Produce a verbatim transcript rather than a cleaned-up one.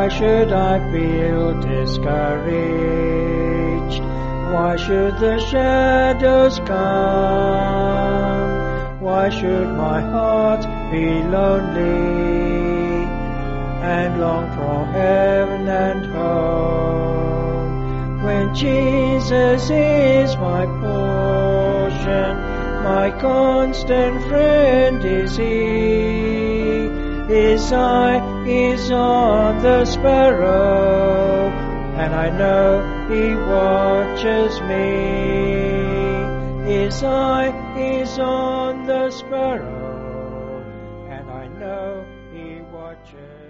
Why should I feel discouraged? Why should the shadows come? Why should my heart be lonely and long for heaven and home? When Jesus is my portion, my constant friend is He. His eye is on the sparrow, and I know He watches me. His eye is on the sparrow, and I know He watches